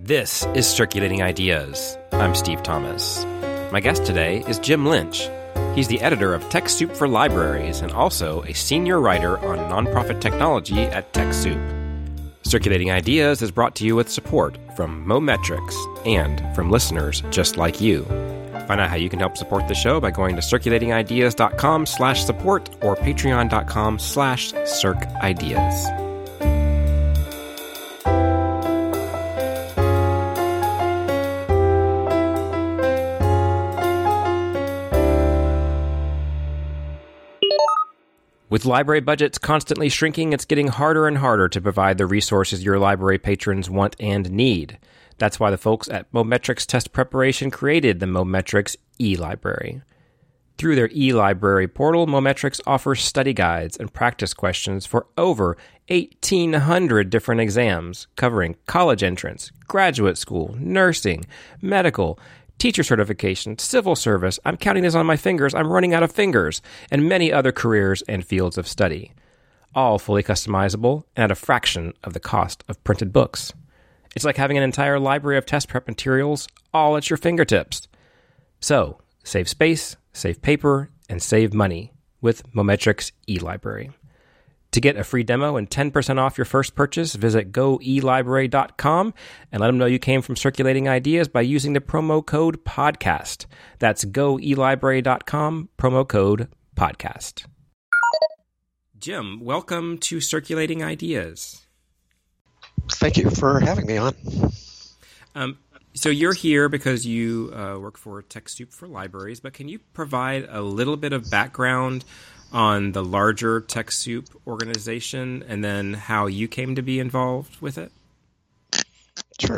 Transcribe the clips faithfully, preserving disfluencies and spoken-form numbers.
This is Circulating Ideas. I'm Steve Thomas. My guest today is Jim Lynch. He's the editor of TechSoup for Libraries and also a senior writer on nonprofit technology at TechSoup. Circulating Ideas is brought to you with support from Mometrics and from listeners just like you. Find out how you can help support the show by going to circulatingideas.com slash support or patreon.com slash circideas. With library budgets constantly shrinking, it's getting harder and harder to provide the resources your library patrons want and need. That's why the folks at Mometrics Test Preparation created the Mometrics eLibrary. Through their eLibrary portal, Mometrics offers study guides and practice questions for over eighteen hundred different exams, covering college entrance, graduate school, nursing, medical, teacher certification, civil service, I'm counting this on my fingers, I'm running out of fingers, and many other careers and fields of study. All fully customizable and at a fraction of the cost of printed books. It's like having an entire library of test prep materials all at your fingertips. So, save space, save paper, and save money with Mometrics eLibrary. To get a free demo and ten percent off your first purchase, visit go e library dot com and let them know you came from Circulating Ideas by using the promo code PODCAST. That's go e library dot com, promo code PODCAST. Jim, welcome to Circulating Ideas. Thank you for having me on. Um, so you're here because you uh, work for TechSoup for Libraries, but can you provide a little bit of background on the larger TechSoup organization and then how you came to be involved with it? Sure.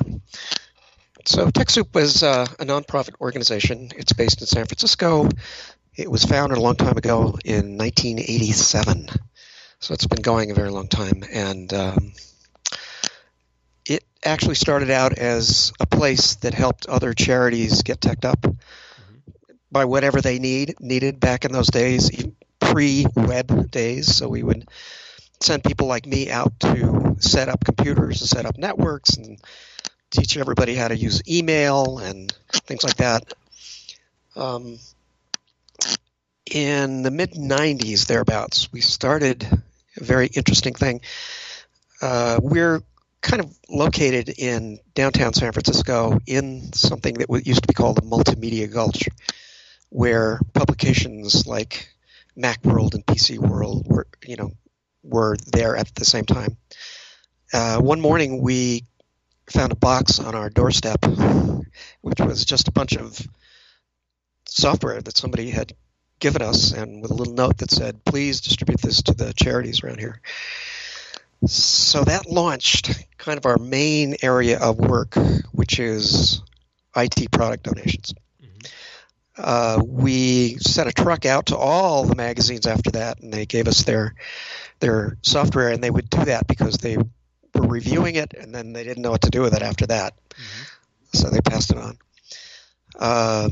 So TechSoup was uh, a nonprofit organization. It's based in San Francisco. It was founded a long time ago in nineteen eighty-seven. So it's been going a very long time. And um, it actually started out as a place that helped other charities get teched up mm-hmm. by whatever they need needed back in those days, pre-web days. So we would send people like me out to set up computers and set up networks and teach everybody how to use email and things like that. Um, in the mid nineties, thereabouts, we started a very interesting thing. Uh, we're kind of located in downtown San Francisco in something that used to be called the Multimedia Gulch, where publications like Macworld and P C World were, you know, were there at the same time. Uh, one morning, we found a box on our doorstep, which was just a bunch of software that somebody had given us, and with a little note that said, "Please distribute this to the charities around here." So that launched kind of our main area of work, which is I T product donations. Uh, we sent a truck out to all the magazines after that, and they gave us their their software, and they would do that because they were reviewing it, and then they didn't know what to do with it after that. Mm-hmm. So they passed it on. Uh,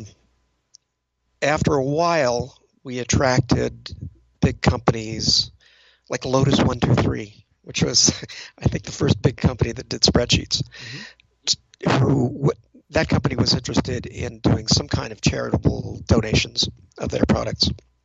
after a while, we attracted big companies like Lotus one two three, which was, I think, the first big company that did spreadsheets, mm-hmm. who that company was interested in doing some kind of charitable donations of their products.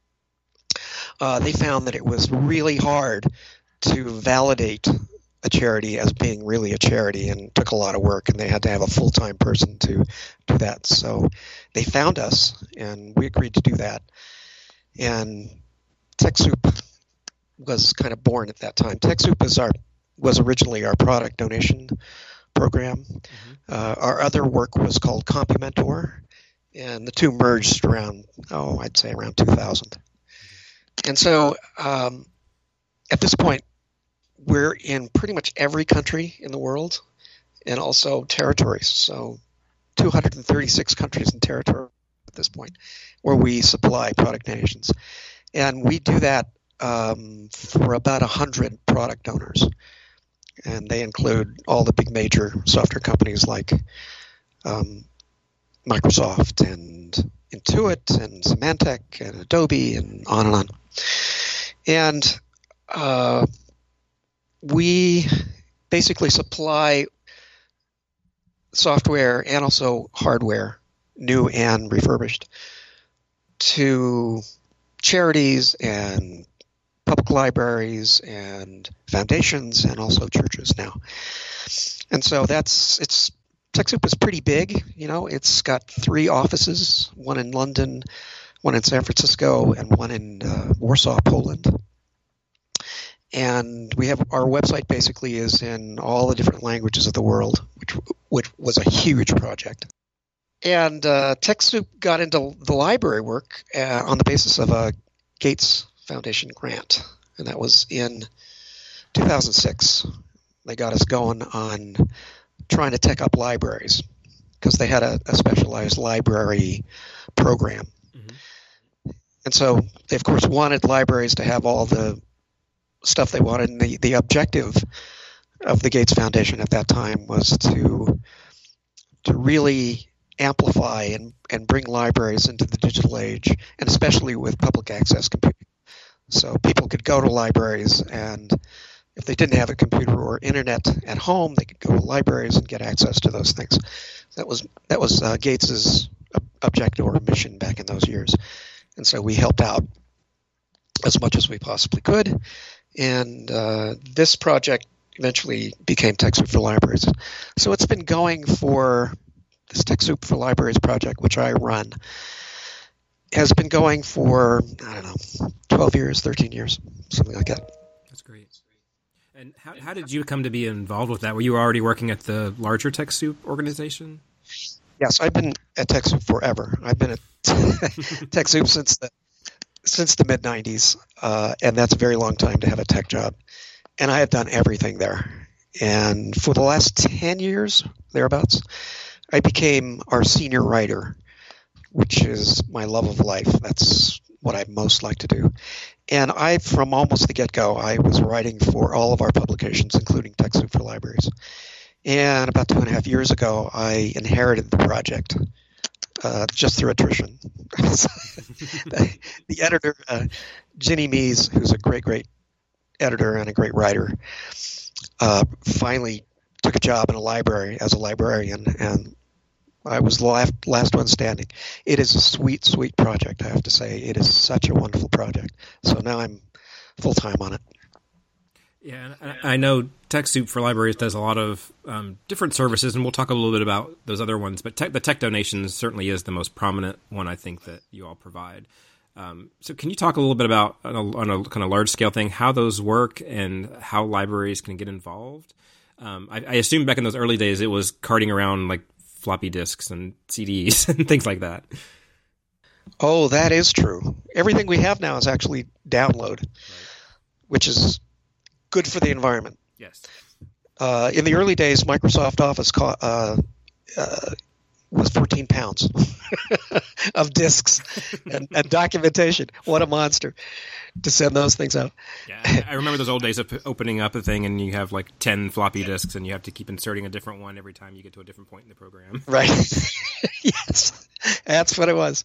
Uh, they found that it was really hard to validate a charity as being really a charity, and took a lot of work, and they had to have a full-time person to do that. So they found us, and we agreed to do that. And TechSoup was kind of born at that time. TechSoup is our, was originally our product donation program. Mm-hmm. Uh, our other work was called Compumentor, and the two merged around, oh, I'd say around two thousand. Mm-hmm. And so um, at this point, we're in pretty much every country in the world and also territories. So two hundred thirty-six countries and territories at this point where we supply product donations. And we do that um, for about one hundred product donors. And they include all the big major software companies like um, Microsoft and Intuit and Symantec and Adobe and on and on. And uh, we basically supply software and also hardware, new and refurbished, to charities and public libraries and foundations and also churches now. And so that's it's TechSoup is pretty big. You know, it's got three offices: one in London, one in San Francisco, and one in uh, Warsaw, Poland. And we have our website basically is in all the different languages of the world, which which was a huge project. And uh, TechSoup got into the library work uh, on the basis of a Gates Foundation grant, and that was in two thousand six. They got us going on trying to tech up libraries because they had a, a specialized library program. Mm-hmm. And so they, of course, wanted libraries to have all the stuff they wanted. And the, the objective of the Gates Foundation at that time was to to really amplify and, and bring libraries into the digital age, and especially with public access computing. So people could go to libraries, and if they didn't have a computer or internet at home, they could go to libraries and get access to those things. That was that was uh, Gates's objective or mission back in those years. And so we helped out as much as we possibly could. And uh, this project eventually became TechSoup for Libraries. So it's been going for, this TechSoup for Libraries project, which I run, has been going for, I don't know, twelve years, thirteen years, something like that. That's great. And how, how did you come to be involved with that? Were you already working at the larger TechSoup organization? Yes, I've been at TechSoup forever. I've been at TechSoup since the since the mid nineties, uh, and that's a very long time to have a tech job. And I have done everything there. And for the last ten years, thereabouts, I became our senior writer, which is my love of life. That's what I most like to do. And I, from almost the get-go, I was writing for all of our publications, including TechSoup for Libraries. And about two and a half years ago, I inherited the project uh, just through attrition. the, the editor, uh, Ginny Mees, who's a great, great editor and a great writer, uh, finally took a job in a library as a librarian, and I was the last, last one standing. It is a sweet, sweet project, I have to say. It is such a wonderful project. So now I'm full-time on it. Yeah, and I know TechSoup for Libraries does a lot of um, different services, and we'll talk a little bit about those other ones. But tech, the Tech Donations certainly is the most prominent one, I think, that you all provide. Um, so can you talk a little bit about, on a, on a kind of large-scale thing, how those work and how libraries can get involved? Um, I, I assume back in those early days it was carting around, like, floppy disks and C Ds and things like that. Oh, that is true. Everything we have now is actually download, right, which is good for the environment. Yes. Uh, in the early days, Microsoft Office co- uh, uh, was fourteen pounds of disks and, and documentation. What a monster to send those things out. Yeah, I remember those old days of opening up a thing and you have like ten floppy disks and you have to keep inserting a different one every time you get to a different point in the program. Right. Yes, that's what it was.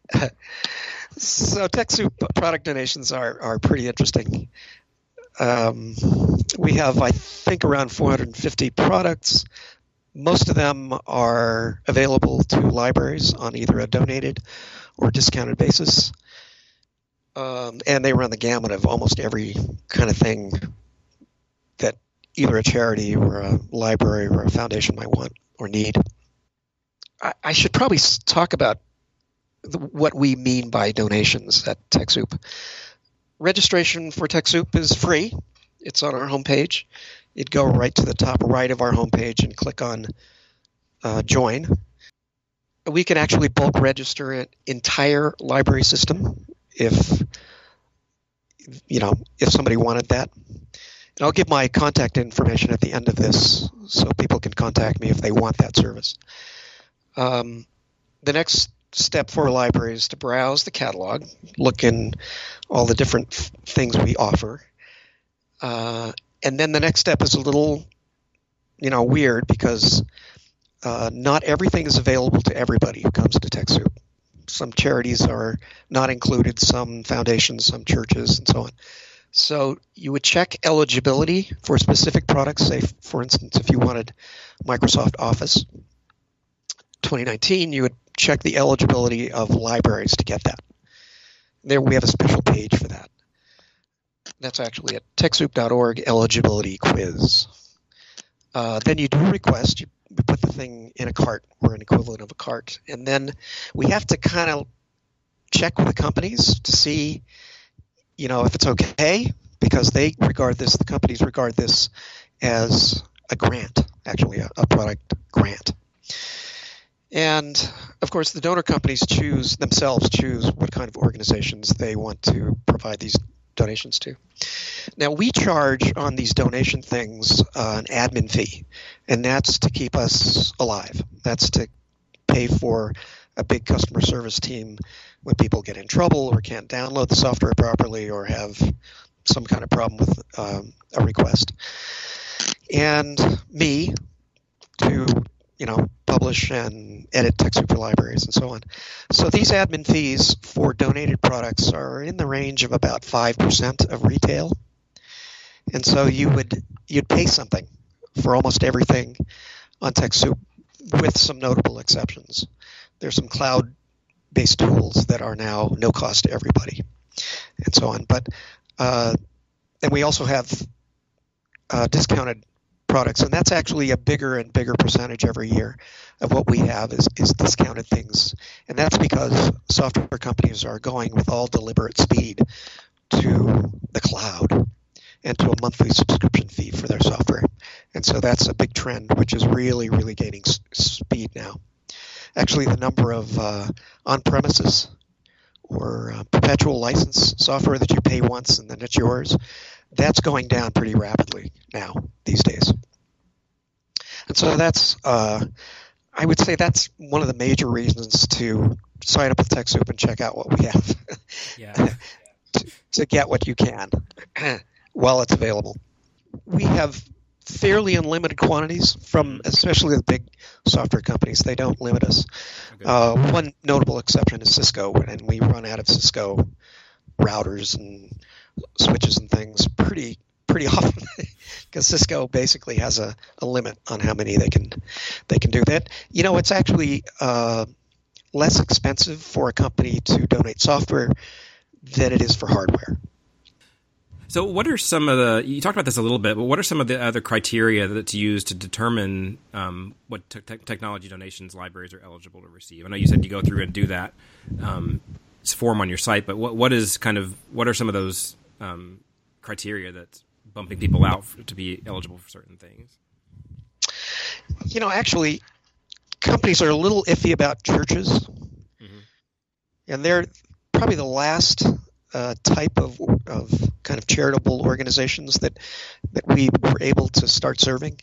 So TechSoup product donations are, are pretty interesting. Um, we have, I think, around four hundred fifty products. Most of them are available to libraries on either a donated or discounted basis. Um, and they run the gamut of almost every kind of thing that either a charity or a library or a foundation might want or need. I, I should probably talk about the, what we mean by donations at TechSoup. Registration for TechSoup is free. It's on our homepage. You'd go right to the top right of our homepage and click on uh, Join. We can actually bulk register an entire library system if you know if somebody wanted that. And I'll give my contact information at the end of this so people can contact me if they want that service. Um, the next step for a library is to browse the catalog, look in all the different f- things we offer. Uh, and then the next step is a little, you know, weird because uh, not everything is available to everybody who comes to TechSoup. Some charities are not included, some foundations, some churches, and so on. So you would check eligibility for specific products. Say, for instance, if you wanted Microsoft Office, twenty nineteen, you would check the eligibility of libraries to get that. There we have a special page for that. That's actually at TechSoup dot org eligibility quiz. Uh, then you do a request. You put the thing in a cart or an equivalent of a cart. And then we have to kind of check with the companies to see, you know, if it's okay, because they regard this, the companies regard this as a grant, actually a, a product grant. And of course, the donor companies choose themselves choose what kind of organizations they want to provide these donations to. Now, we charge on these donation things uh, an admin fee, and that's to keep us alive. That's to pay for a big customer service team when people get in trouble or can't download the software properly or have some kind of problem with um, a request. And me to, you know, publish and edit TechSoup for libraries and so on. So these admin fees for donated products are in the range of about five percent of retail. And so you would, you'd pay something for almost everything on TechSoup, with some notable exceptions. There's some cloud-based tools that are now no cost to everybody and so on. But, uh, and we also have uh, discounted products, and that's actually a bigger and bigger percentage every year of what we have is, is discounted things. And that's because software companies are going with all deliberate speed to the cloud and to a monthly subscription fee for their software. And so that's a big trend, which is really, really gaining s- speed now. Actually, the number of uh, on-premises or uh, perpetual license software that you pay once and then it's yours, that's going down pretty rapidly now these days. And so that's, uh, I would say that's one of the major reasons to sign up with TechSoup and check out what we have. Yeah. to, to get what you can while it's available. We have fairly unlimited quantities from especially the big software companies. They don't limit us. Okay. Uh, one notable exception is Cisco, and we run out of Cisco routers and switches and things pretty pretty often because Cisco basically has a, a limit on how many they can they can do that. You know, it's actually uh, less expensive for a company to donate software than it is for hardware. So what are some of the, you talked about this a little bit, but what are some of the other criteria that's used to determine um, what te- technology donations libraries are eligible to receive? I know you said you go through and do that um, form on your site, but what what is kind of, what are some of those um, criteria that's bumping people out for, to be eligible for certain things? You know, actually, companies are a little iffy about churches, mm-hmm. and they're probably the last uh, type of of kind of charitable organizations that that we were able to start serving,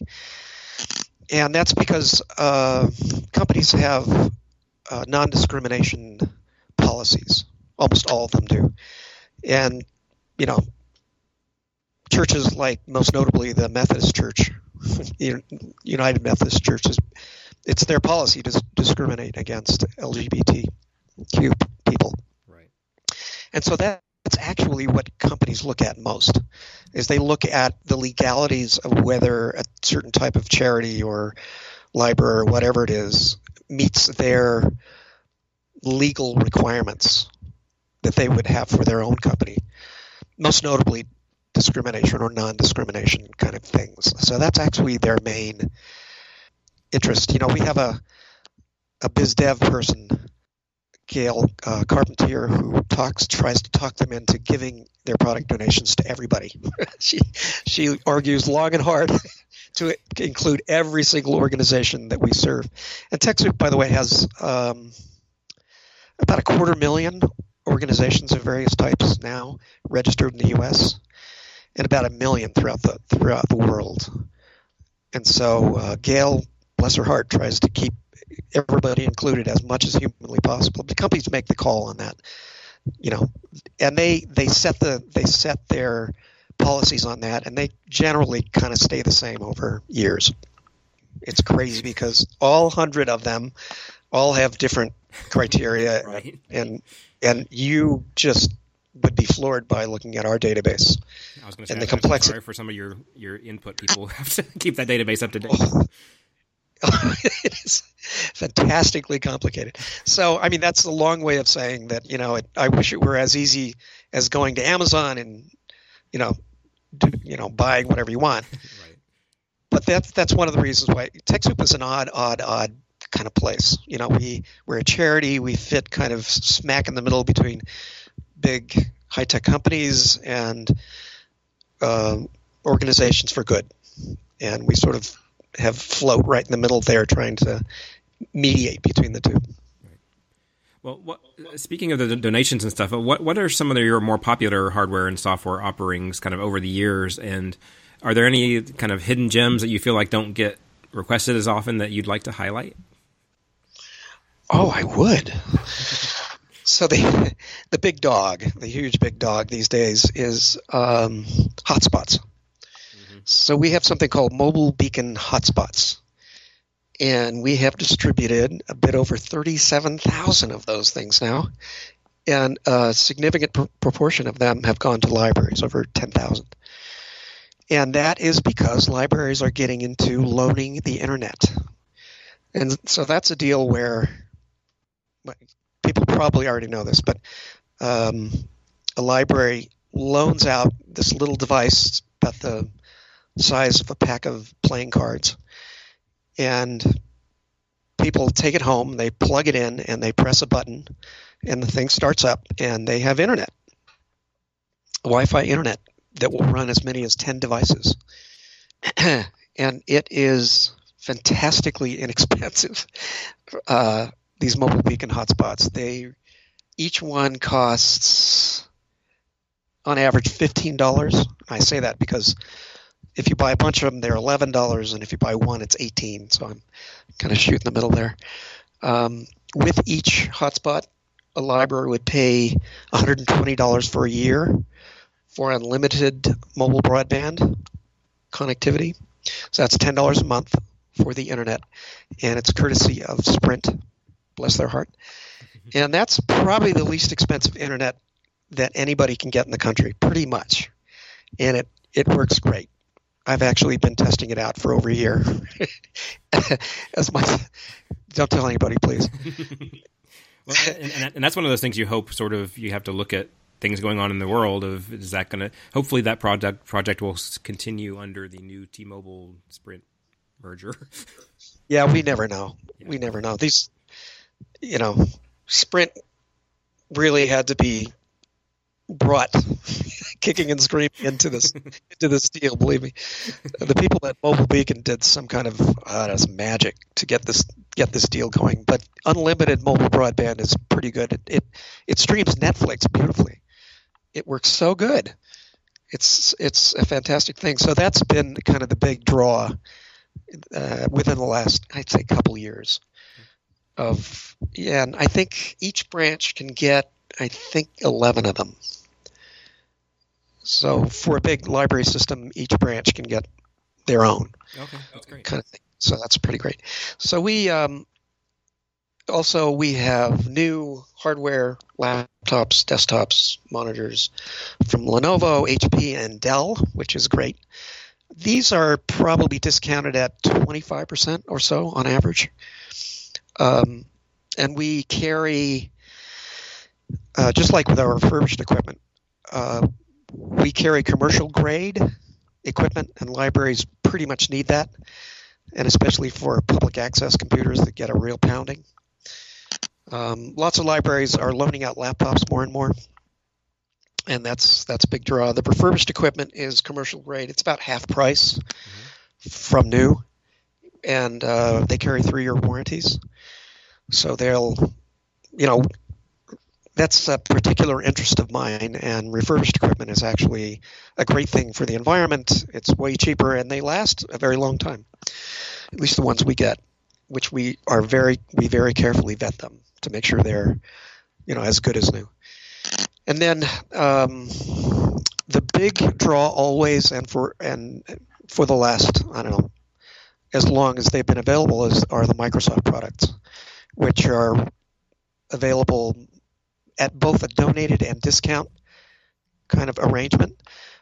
and that's because uh, companies have uh, non-discrimination policies. Almost all of them do, and you know, churches like most notably the Methodist Church, United Methodist Church, is it's their policy to discriminate against L G B T Q people. Right. And so that, that's actually what companies look at most, is they look at the legalities of whether a certain type of charity or library or whatever it is meets their legal requirements that they would have for their own company, most notably discrimination or non-discrimination kind of things. So that's actually their main interest. You know, we have a a biz dev person, Gail uh, Carpentier, who talks tries to talk them into giving their product donations to everybody. she she argues long and hard to include every single organization that we serve. And TechSoup, by the way, has um, about a quarter million organizations of various types now registered in the U S and about a million throughout the throughout the world. And so uh, Gail, bless her heart, tries to keep everybody included as much as humanly possible. The companies make the call on that, you know, and they they set the they set their policies on that, and they generally kind of stay the same over years. It's crazy because all hundred of them all have different criteria, right. and and you just would be floored by looking at our database. I was going to say, and the I'm complexity. sorry for some of your, your input people have to keep that database up to date. Oh, it is fantastically complicated. So, I mean, that's a long way of saying that, you know, it, I wish it were as easy as going to Amazon and, you know, do, you know, buying whatever you want. Right. But that's that's one of the reasons why TechSoup is an odd, odd, odd kind of place. You know, we we're a charity. We fit kind of smack in the middle between big high tech companies and uh, organizations for good, and we sort of have float right in the middle there, trying to mediate between the two. Well, what, speaking of the donations and stuff, what what are some of your more popular hardware and software offerings kind of over the years? And are there any kind of hidden gems that you feel like don't get requested as often that you'd like to highlight? Oh, I would. So the the big dog, the huge big dog these days is um, hotspots. Mm-hmm. So we have something called Mobile Beacon Hotspots. And we have distributed a bit over thirty-seven thousand of those things now. And a significant pr- proportion of them have gone to libraries, over ten thousand. And that is because libraries are getting into loaning the internet. And so that's a deal where people probably already know this, but um, a library loans out this little device about the size of a pack of playing cards. And people take it home, they plug it in, and they press a button, and the thing starts up, and they have internet, Wi-Fi internet that will run as many as ten devices. And it is fantastically inexpensive, uh, these Mobile Beacon hotspots. They, each one costs, on average, fifteen dollars. I say that because if you buy a bunch of them, they're eleven dollars, and if you buy one, it's eighteen dollars. So I'm kind of shooting the middle there. Um, with each hotspot, a library would pay one hundred twenty dollars for a year for unlimited mobile broadband connectivity. So that's ten dollars a month for the internet, and it's courtesy of Sprint, bless their heart. And that's probably the least expensive internet that anybody can get in the country, pretty much. And it, it works great. I've actually been testing it out for over a year. As my, don't tell anybody, please. Well, and, and, and that's one of those things you hope sort of you have to look at things going on in the world of is that going to hopefully that project project will continue under the new T-Mobile Sprint merger. Yeah, we never know. Yeah. We never know. These, you know, Sprint really had to be brought kicking and screaming into this into this deal. Believe me, the people at Mobile Beacon did some kind of uh, that's magic to get this get this deal going. But unlimited mobile broadband is pretty good. It, it it streams Netflix beautifully. It works so good. It's it's a fantastic thing. So that's been kind of the big draw uh, within the last, I'd say, couple years. Of yeah, and I think each branch can get, I think, eleven of them. So for a big library system, each branch can get their own. Okay, that's great. Kind of thing. So that's pretty great. So we um, also we have new hardware, laptops, desktops, monitors from Lenovo, H P, and Dell, which is great. These are probably discounted at twenty-five percent or so on average. Um, and we carry, uh, just like with our refurbished equipment, uh, we carry commercial grade equipment, and libraries pretty much need that, and especially for public access computers that get a real pounding. Um, lots of libraries are loaning out laptops more and more, and that's that's a big draw. The refurbished equipment is commercial grade. It's about half price mm-hmm. from new, and uh, they carry three-year warranties. So they'll, you know, that's a particular interest of mine, and refurbished equipment is actually a great thing for the environment. It's way cheaper, and they last a very long time, at least the ones we get, which we are very, we very carefully vet them to make sure they're, you know, as good as new. And then um, the big draw always, and for and for the last, I don't know, as long as they've been available, is are the Microsoft products, which are available at both a donated and discount kind of arrangement.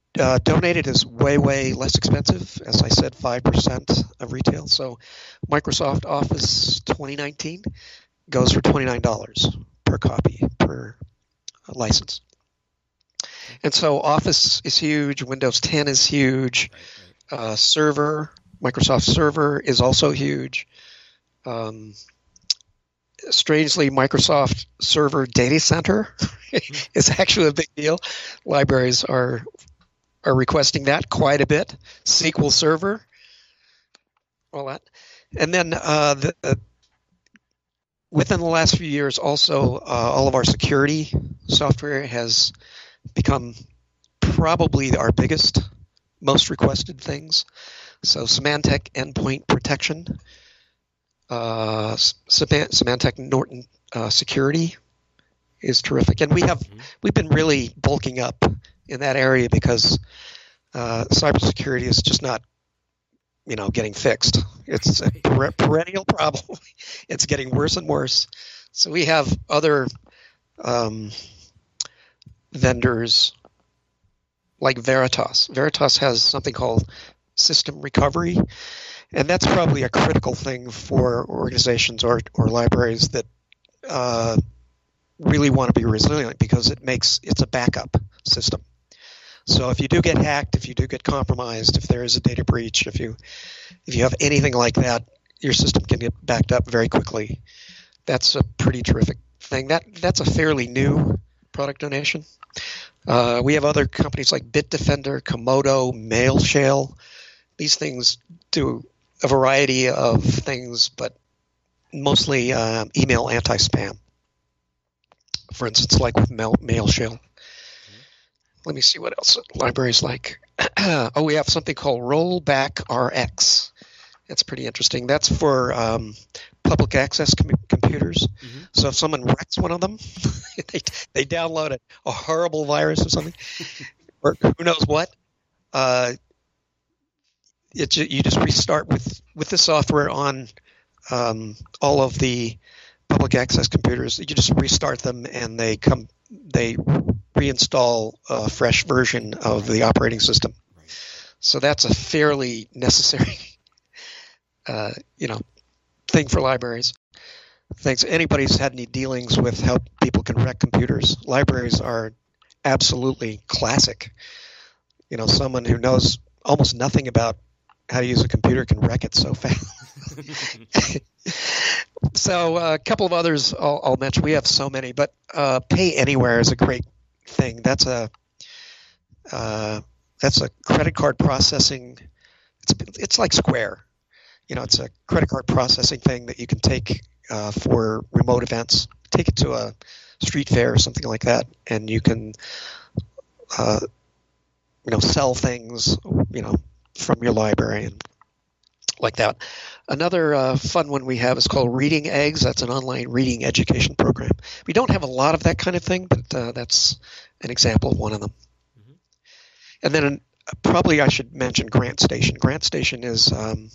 uh, donated is way, way less expensive. As I said, five percent of retail. So Microsoft Office twenty nineteen goes for twenty-nine dollars per copy, per license. And so Office is huge. Windows ten is huge. Right, right. Uh, Server, Microsoft Server is also huge. Um, strangely, Microsoft Server Data Center is actually a big deal. Libraries are are requesting that quite a bit. S Q L Server, all that. And then uh, the, uh, within the last few years, also, uh, all of our security software has become probably our biggest, most requested things. So Symantec Endpoint Protection, uh, Symantec Norton uh, Security is terrific, and we have mm-hmm. we've been really bulking up in that area because uh, cybersecurity is just not, you know, getting fixed. It's a per- perennial problem. It's getting worse and worse. So we have other um, vendors like Veritas. Veritas has something called System Recovery, and that's probably a critical thing for organizations or or libraries that uh, really want to be resilient because it makes it's a backup system. So if you do get hacked, if you do get compromised, if there is a data breach, if you if you have anything like that, your system can get backed up very quickly. That's a pretty terrific thing. That that's a fairly new product donation. Uh, we have other companies like Bitdefender, Komodo, Mailshell. These things do a variety of things, but mostly uh, email anti-spam. For instance, like with Mail- Mailshell. Mm-hmm. Let me see what else libraries like. Oh, we have something called Rollback R X. That's pretty interesting. That's for um, public access com- computers. Mm-hmm. So if someone wrecks one of them, they they download a, a horrible virus or something, or who knows what. Uh, it you just restart with with the software on um, all of the public access computers. You just restart them, and they come they reinstall a fresh version of the operating system. Right. So that's a fairly necessary. Uh, you know, thing for libraries. Thanks. Anybody's had any dealings with how people can wreck computers? Libraries are absolutely classic. You know, someone who knows almost nothing about how to use a computer can wreck it so fast. So uh, a couple of others I'll, I'll mention. We have so many, but uh, Pay Anywhere is a great thing. That's a uh, that's a credit card processing. It's it's like Square. You know, it's a credit card processing thing that you can take uh, for remote events. Take it to a street fair or something like that, and you can, uh, you know, sell things, you know, from your library and like that. Another uh, fun one we have is called Reading Eggs. That's an online reading education program. We don't have a lot of that kind of thing, but uh, that's an example of one of them. Mm-hmm. And then an, probably I should mention GrantStation. GrantStation is um,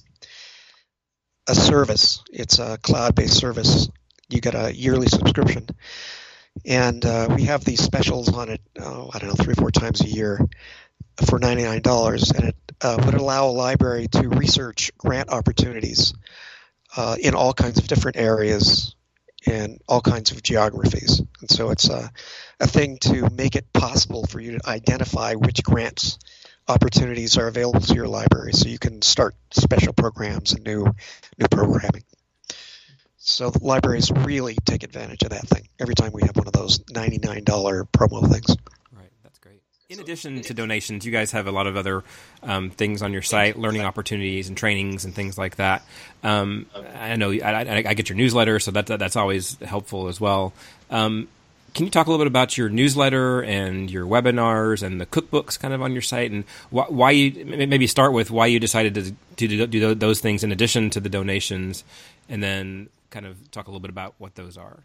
a service. It's a cloud-based service. You get a yearly subscription. And uh, we have these specials on it, oh, I don't know, three or four times a year for ninety-nine dollars. And it uh, would allow a library to research grant opportunities uh, in all kinds of different areas and all kinds of geographies. And so it's a, a thing to make it possible for you to identify which grants opportunities are available to your library, so you can start special programs and new new programming. So the libraries really take advantage of that thing every time we have one of those ninety-nine dollars promo things. Right, that's great. In addition to donations, you guys have a lot of other um, things on your site, learning opportunities and trainings and things like that. Um, I know I, I, I get your newsletter, so that, that that's always helpful as well. Um, Can you talk a little bit about your newsletter and your webinars and the cookbooks kind of on your site, and why, why you maybe start with why you decided to, to do those things in addition to the donations, and then kind of talk a little bit about what those are.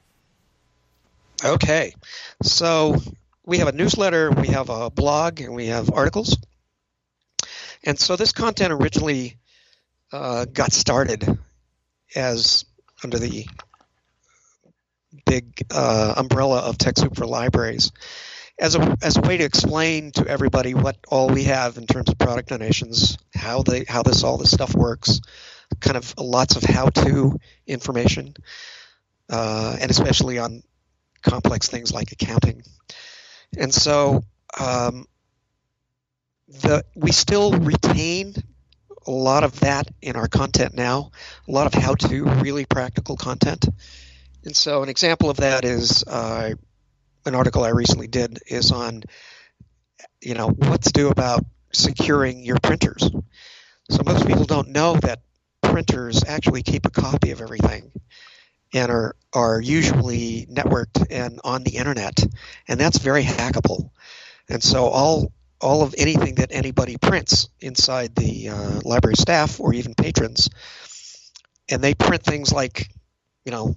Okay. So we have a newsletter, we have a blog, and we have articles. And so this content originally uh, got started as under the big uh, umbrella of TechSoup for Libraries. as a as a way to explain to everybody what all we have in terms of product donations, how they how this all this stuff works, kind of lots of how-to information, uh, and especially on complex things like accounting. And so um, the we still retain a lot of that in our content now, a lot of how-to, really practical content. And so an example of that is uh, an article I recently did is on, you know, what to do about securing your printers. So most people don't know that printers actually keep a copy of everything and are are usually networked and on the internet, and that's very hackable. And so all all of anything that anybody prints inside the uh, library staff or even patrons, and they print things like, you know,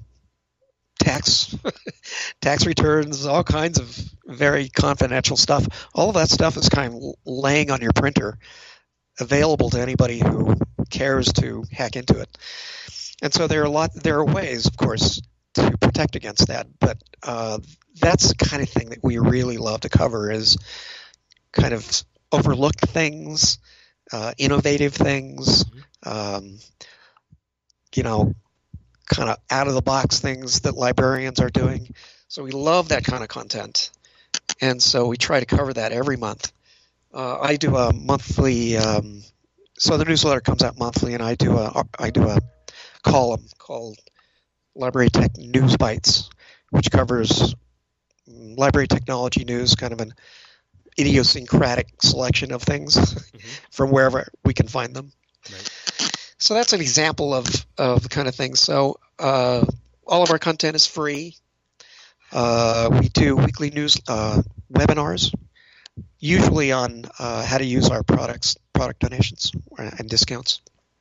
tax tax returns, all kinds of very confidential stuff. All of that stuff is kind of laying on your printer, available to anybody who cares to hack into it. And so there are a lot. There are ways, of course, to protect against that. But uh, that's the kind of thing that we really love to cover, is kind of overlooked things, uh, innovative things, um, you know, kind of out-of-the-box things that librarians are doing. So we love that kind of content. And so we try to cover that every month. Uh, I do a monthly um, – so the newsletter comes out monthly, and I do a, I do a column called Library Tech News Bites, which covers library technology news, kind of an idiosyncratic selection of things mm-hmm. from wherever we can find them. Right. So that's an example of, of the kind of thing. So uh, all of our content is free. Uh, we do weekly news uh, webinars, usually on uh, how to use our products, product donations and discounts.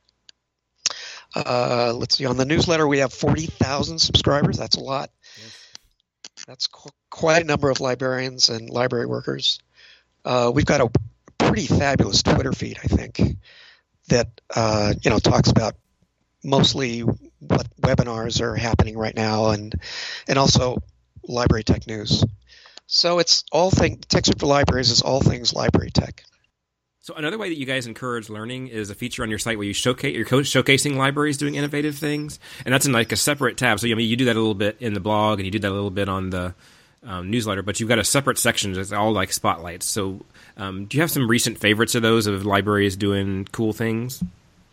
Uh, let's see, on the newsletter we have forty thousand subscribers. That's a lot. Yes. That's qu- quite a number of librarians and library workers. Uh, we've got a pretty fabulous Twitter feed, I think, that uh, you know talks about mostly what webinars are happening right now, and and also library tech news. So it's all thing TechSoup for Libraries is all things library tech. So another way that you guys encourage learning is a feature on your site where you showcase you're showcasing libraries doing innovative things, and that's in like a separate tab. So I mean, you do that a little bit in the blog, and you do that a little bit on the um, newsletter, but you've got a separate section that's all like spotlights. So um, do you have some recent favorites of those of libraries doing cool things?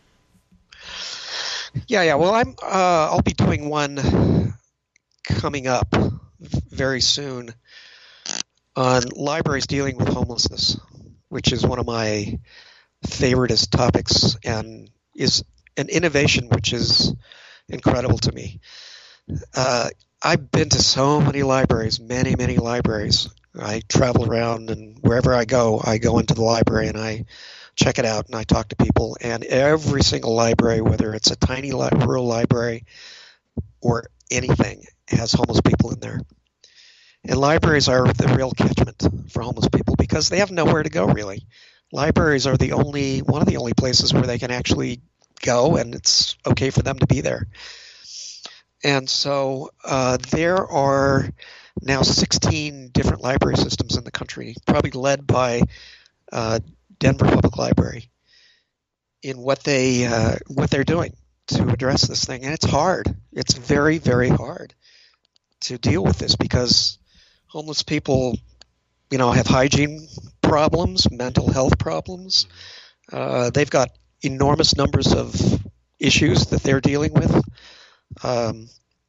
Yeah, yeah. Well, I'm uh, I'll be doing one coming up very soon on libraries dealing with homelessness, which is one of my favoriteest topics and is an innovation which is incredible to me. Uh, I've been to so many libraries, many, many libraries. I travel around, and wherever I go, I go into the library and I check it out and I talk to people. And every single library, whether it's a tiny li- rural library or anything, has homeless people in there. And libraries are the real catchment for homeless people because they have nowhere to go, really. Libraries are the only one of the only places where they can actually go, and it's okay for them to be there. And so uh, there are now sixteen different library systems in the country, probably led by uh, Denver Public Library, in what they uh, what they're doing to address this thing. And it's hard. It's very, very hard to deal with this because homeless people, you know, have hygiene problems, mental health problems. Uh, they've got enormous numbers of issues that they're dealing with. Um,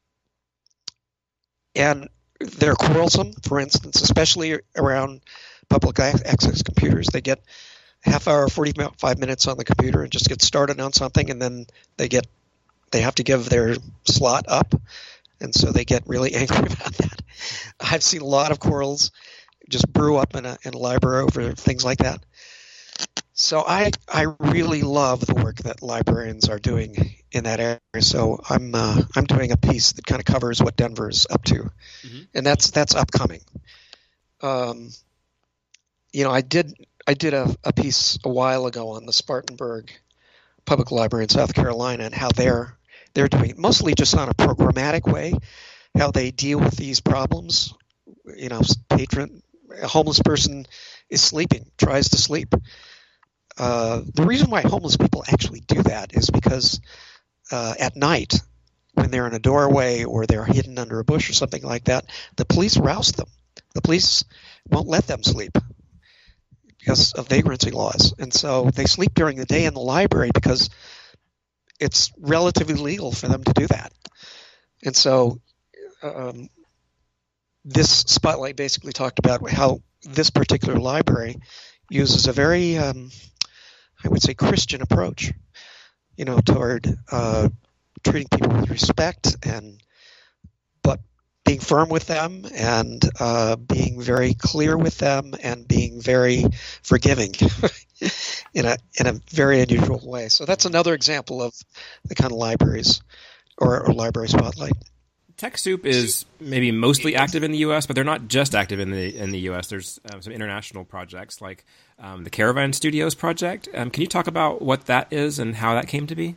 and they're quarrelsome, for instance, especially around public access computers. They get half hour, forty-five minutes on the computer and just get started on something, and then they get they have to give their slot up, and so they get really angry about that. I've seen a lot of quarrels just brew up in a, in a library over things like that. So I I really love the work that librarians are doing in that area. So I'm uh, I'm doing a piece that kind of covers what Denver's up to, mm-hmm. and that's that's upcoming. Um, you know, I did I did a, a piece a while ago on the Spartanburg Public Library in South Carolina and how they're they're doing it, mostly just on a programmatic way, how they deal with these problems. You know, patron a homeless person is sleeping, tries to sleep. Uh, the reason why homeless people actually do that is because uh, at night, when they're in a doorway or they're hidden under a bush or something like that, the police roust them. The police won't let them sleep because of vagrancy laws. And so they sleep during the day in the library because it's relatively legal for them to do that. And so um, this spotlight basically talked about how this particular library uses a very, um, I would say, Christian approach, you know, toward uh, treating people with respect and but being firm with them and uh, being very clear with them and being very forgiving in a in a very unusual way. So that's another example of the kind of libraries or, or library spotlight. TechSoup is maybe mostly active in the U S, but they're not just active in the in the U S. There's um, some international projects like um, the Caravan Studios project. Um, can you talk about what that is and how that came to be?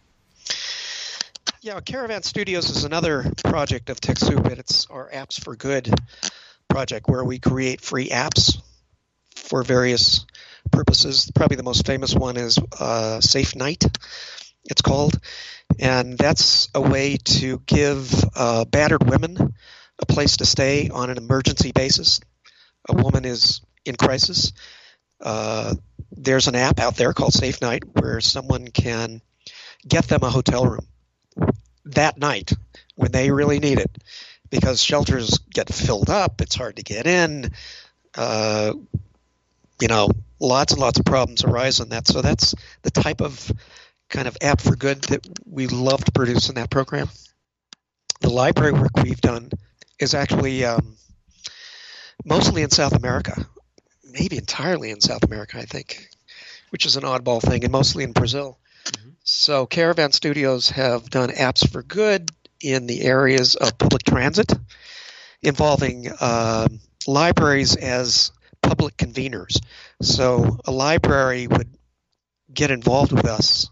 Yeah, Caravan Studios is another project of TechSoup, and it's our Apps for Good project where we create free apps for various purposes. Probably the most famous one is uh, Safe Night, it's called. And that's a way to give uh, battered women a place to stay on an emergency basis. A woman is in crisis. Uh, there's an app out there called Safe Night where someone can get them a hotel room that night when they really need it, because shelters get filled up. It's hard to get in. Uh, you know, lots and lots of problems arise on that. So that's the type of kind of app for good that we love to produce in that program. The library work we've done is actually um, mostly in South America, maybe entirely in South America, I think, which is an oddball thing, and mostly in Brazil. Mm-hmm. So Caravan Studios have done apps for good in the areas of public transit, involving uh, libraries as public conveners. So a library would get involved with us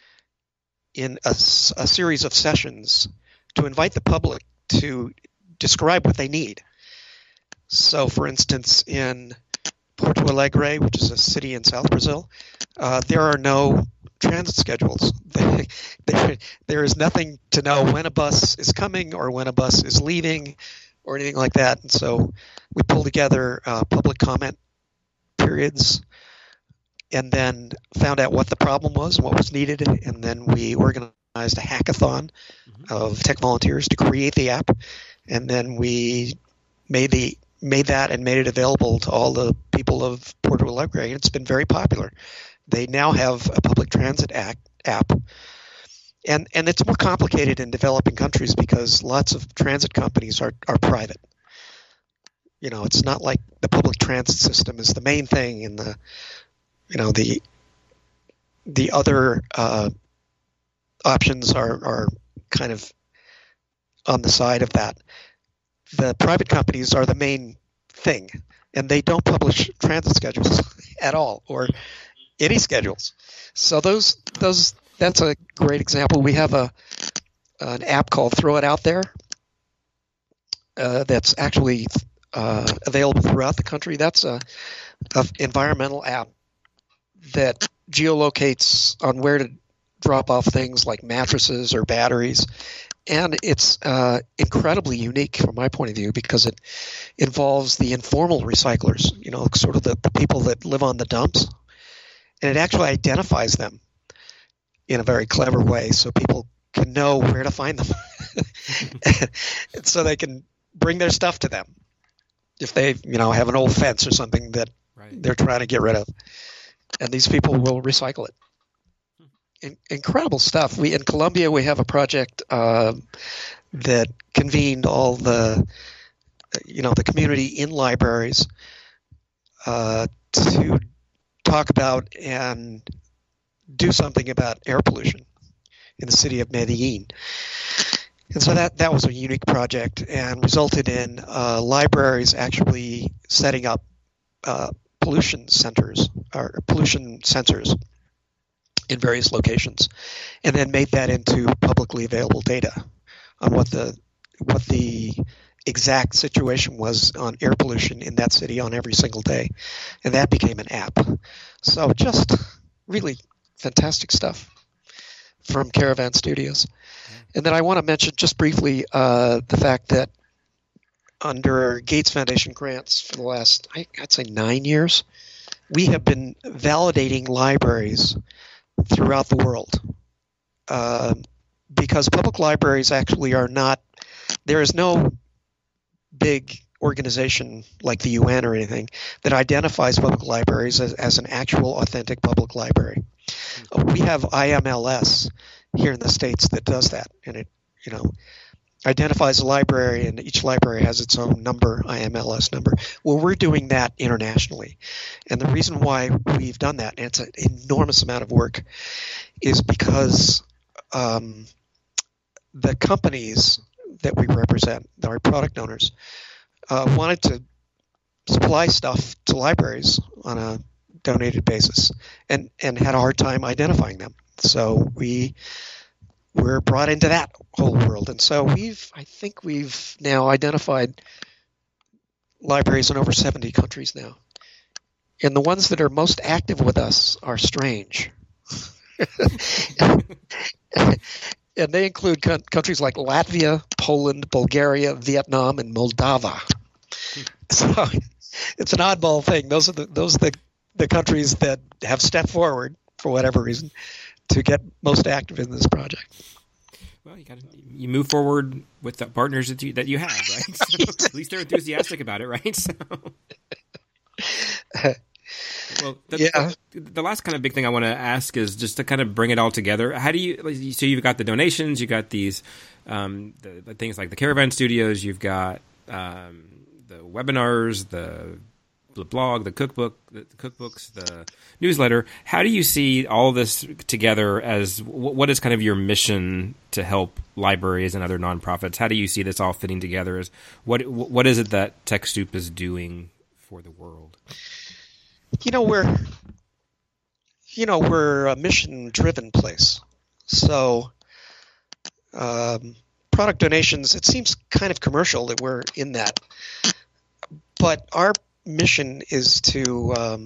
in a, a series of sessions to invite the public to describe what they need. So, for instance, in Porto Alegre, which is a city in South Brazil, uh, there are no transit schedules. there, there is nothing to know when a bus is coming or when a bus is leaving or anything like that. And so we pull together uh, public comment periods and then found out what the problem was and what was needed, and then we organized a hackathon mm-hmm. of tech volunteers to create the app, and then we made the made that and made it available to all the people of Porto Alegre, and it's been very popular. They now have a public transit act, app, and and it's more complicated in developing countries because lots of transit companies are, are private. You know, it's not like the public transit system is the main thing in the You know, the the other uh, options are, are kind of on the side of that. The private companies are the main thing, and they don't publish transit schedules at all or any schedules. So those those that's a great example. We have a an app called Throw It Out There uh, that's actually uh, available throughout the country. That's a, a environmental app that geolocates on where to drop off things like mattresses or batteries. And it's uh, incredibly unique from my point of view because it involves the informal recyclers, you know, sort of the, the people that live on the dumps. And it actually identifies them in a very clever way so people can know where to find them. And so they can bring their stuff to them if they, you know, have an old fence or something that right. they're trying to get rid of. And these people will recycle it. In, incredible stuff. We in Colombia we have a project uh, that convened all the, you know, the community in libraries uh, to talk about and do something about air pollution in the city of Medellin. And so that that was a unique project and resulted in uh, libraries actually setting up Uh, pollution centers or pollution sensors in various locations, and then made that into publicly available data on what the what the exact situation was on air pollution in that city on every single day. And that became an app. So just really fantastic stuff from Caravan Studios. And then I want to mention just briefly uh, the fact that under Gates Foundation grants for the last, I'd say nine years, we have been validating libraries throughout the world. Uh, because public libraries actually are not, there is no big organization like the U N or anything that identifies public libraries as, as an actual authentic public library. We have I M L S here in the States that does that, and it, you know, identifies a library, and each library has its own number, I M L S number. Well, we're doing that internationally. And the reason why we've done that, and it's an enormous amount of work, is because um, the companies that we represent, our product owners, uh, wanted to supply stuff to libraries on a donated basis and, and had a hard time identifying them. So we were brought into that whole world. And so we've, I think we've now identified libraries in over seventy countries now. And the ones that are most active with us are strange. And they include co- countries like Latvia, Poland, Bulgaria, Vietnam, and Moldova. So it's an oddball thing. Those are the those are the, the countries that have stepped forward for whatever reason to get most active in this project. Well, you got you move forward with the partners that you that you have, right? So at least they're enthusiastic about it, right? So. Well, the, yeah. the, the last kind of big thing I want to ask is just to kind of bring it all together. How do you? So you've got the donations, you got these um, the, the things like the Caravan Studios, you've got um, the webinars, the the blog, the cookbook, the cookbooks, the newsletter. How do you see all this together as what is kind of your mission to help libraries and other nonprofits? How do you see this all fitting together? As what what is it that TechSoup is doing for the world? You know, we're you know we're a mission-driven place. So um, product donations, it seems kind of commercial that we're in that, but our mission is to um,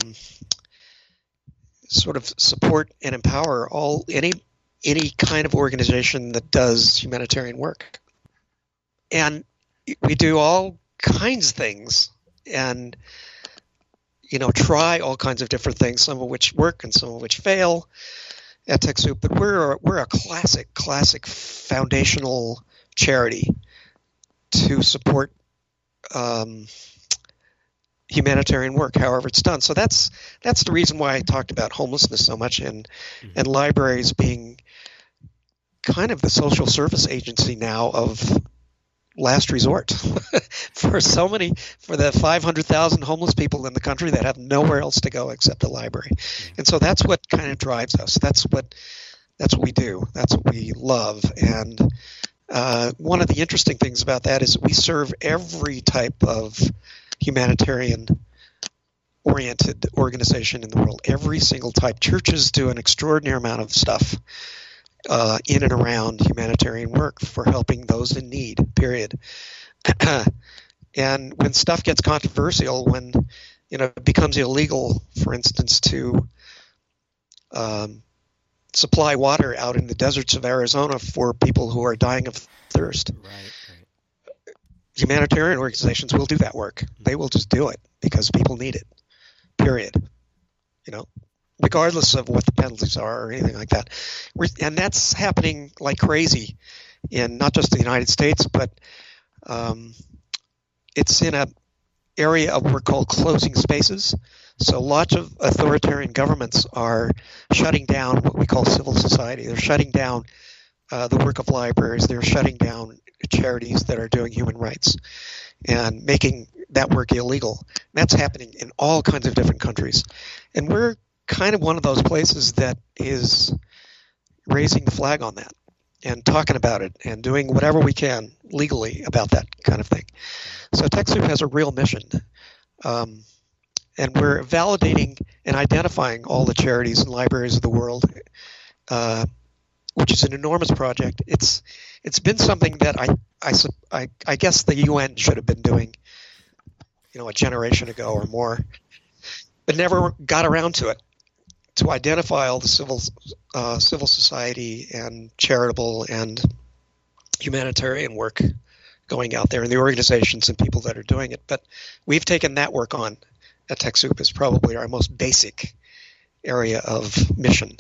sort of support and empower all any any kind of organization that does humanitarian work, and we do all kinds of things, and you know try all kinds of different things, some of which work and some of which fail at TechSoup. But we're a, we're a classic classic foundational charity to support Um, humanitarian work, however it's done. So that's that's the reason why I talked about homelessness so much, and mm-hmm. and libraries being kind of the social service agency now of last resort for so many, for the five hundred thousand homeless people in the country that have nowhere else to go except a library. Mm-hmm. And so that's what kind of drives us. That's what that's what we do. That's what we love. And uh, one of the interesting things about that is we serve every type of humanitarian oriented organization in the world, every single type. Churches do an extraordinary amount of stuff uh, in and around humanitarian work for helping those in need, period. And when stuff gets controversial, when you know it becomes illegal, for instance, to um, supply water out in the deserts of Arizona for people who are dying of thirst, right. Humanitarian organizations will do that work. They will just do it because people need it, period. You know, regardless of what the penalties are or anything like that. We're, and that's happening like crazy in not just the United States, but um, it's in a area of what we're called closing spaces. So lots of authoritarian governments are shutting down what we call civil society. They're shutting down uh, the work of libraries. They're shutting down charities that are doing human rights and making that work illegal. And that's happening in all kinds of different countries. And we're kind of one of those places that is raising the flag on that and talking about it and doing whatever we can legally about that kind of thing. So TechSoup has a real mission. Um, and we're validating and identifying all the charities and libraries of the world, uh, which is an enormous project. It's it's been something that I, I, I, I guess the U N should have been doing, you know, a generation ago or more, but never got around to it, to identify all the civil, uh, civil society and charitable and humanitarian work going out there and the organizations and people that are doing it. But we've taken that work on at TechSoup as probably our most basic area of mission.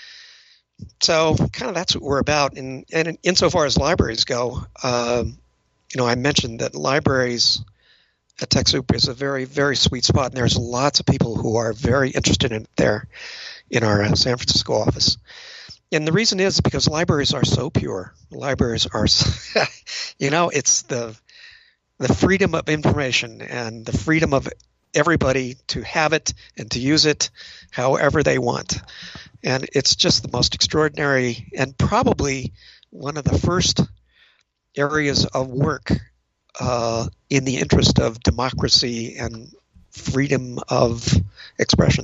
So kind of that's what we're about. And, and in, insofar as libraries go, um, you know, I mentioned that libraries at TechSoup is a very, very sweet spot. And there's lots of people who are very interested in it there in our uh, San Francisco office. And the reason is because libraries are so pure. Libraries are, you know, it's the the freedom of information and the freedom of everybody to have it and to use it however they want. And it's just the most extraordinary and probably one of the first areas of work uh, in the interest of democracy and freedom of expression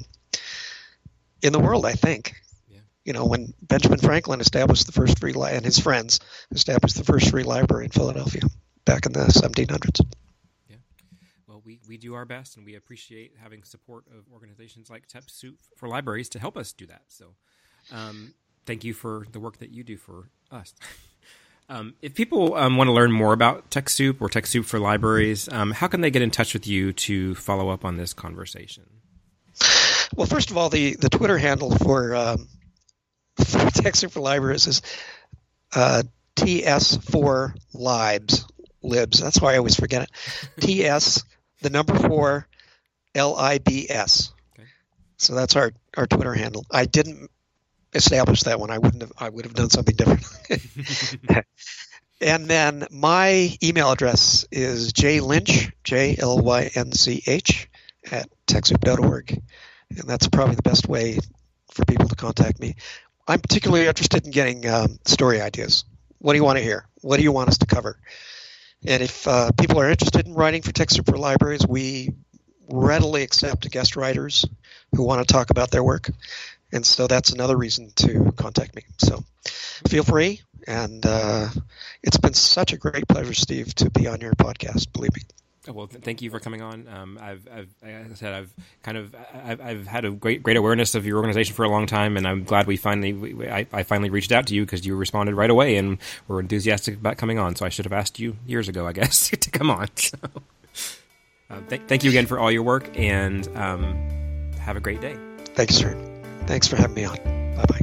in the world, I think. You know, when Benjamin Franklin established the first free li- and his friends established the first free library in Philadelphia back in the seventeen hundreds. Yeah. Well, we, we do our best, and we appreciate having support of organizations like TechSoup for libraries to help us do that. So um, thank you for the work that you do for us. um, if people um, want to learn more about TechSoup or TechSoup for libraries, um, how can they get in touch with you to follow up on this conversation? Well, first of all, the, the Twitter handle for um, for TechSoup for libraries is uh, T S four libs. Libs. That's why I always forget it. T S, the number four, L I B S. Okay. So that's our, our Twitter handle. I didn't establish that one. I wouldn't have. I would have done something different. And then my email address is jlynch, J L Y N C H, at TechSoup dot org. And that's probably the best way for people to contact me. I'm particularly interested in getting um, story ideas. What do you want to hear? What do you want us to cover? And if uh, people are interested in writing for TechSoup for libraries, we readily accept guest writers who want to talk about their work. And so that's another reason to contact me. So feel free. And uh, it's been such a great pleasure, Steve, to be on your podcast, believe me. Well, th- thank you for coming on. Um, I've, I've, like I said, I've kind of, I've, I've had a great, great awareness of your organization for a long time, and I'm glad we finally, we, I, I finally reached out to you because you responded right away and were enthusiastic about coming on. So I should have asked you years ago, I guess, to come on. So, uh, th- thank you again for all your work, and um, have a great day. Thanks, sir. Thanks for having me on. Bye-bye.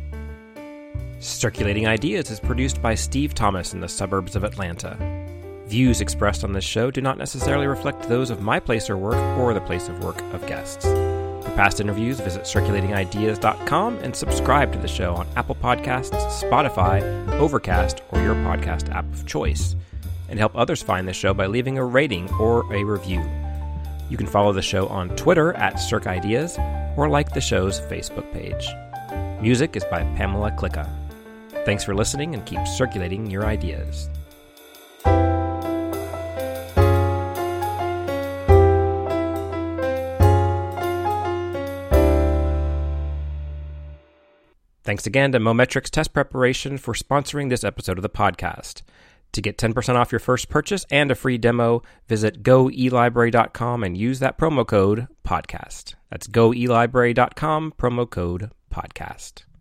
Circulating Ideas is produced by Steve Thomas in the suburbs of Atlanta. Views expressed on this show do not necessarily reflect those of my place or work or the place of work of guests. For past interviews, visit circulating ideas dot com and subscribe to the show on Apple Podcasts, Spotify, Overcast, or your podcast app of choice. And help others find the show by leaving a rating or a review. You can follow the show on Twitter at Circ Ideas or like the show's Facebook page. Music is by Pamela Klicka. Thanks for listening, and keep circulating your ideas. Thanks again to Mometrix Test Preparation for sponsoring this episode of the podcast. To get ten percent off your first purchase and a free demo, visit go e library dot com and use that promo code podcast. That's go e library dot com, promo code podcast.